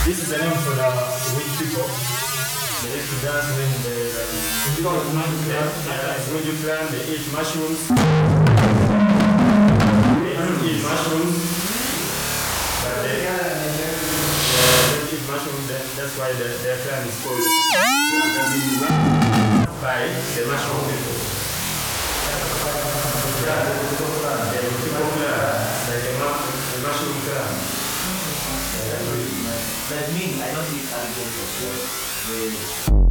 This is the name for the wheat people. They used to dance when when you plant, they eat mushrooms. They eat mushrooms. But they eat mushrooms, that's why their clan is called by the mushroom people. Yeah, the people clan, like a mushroom clan. That means I don't eat alligator.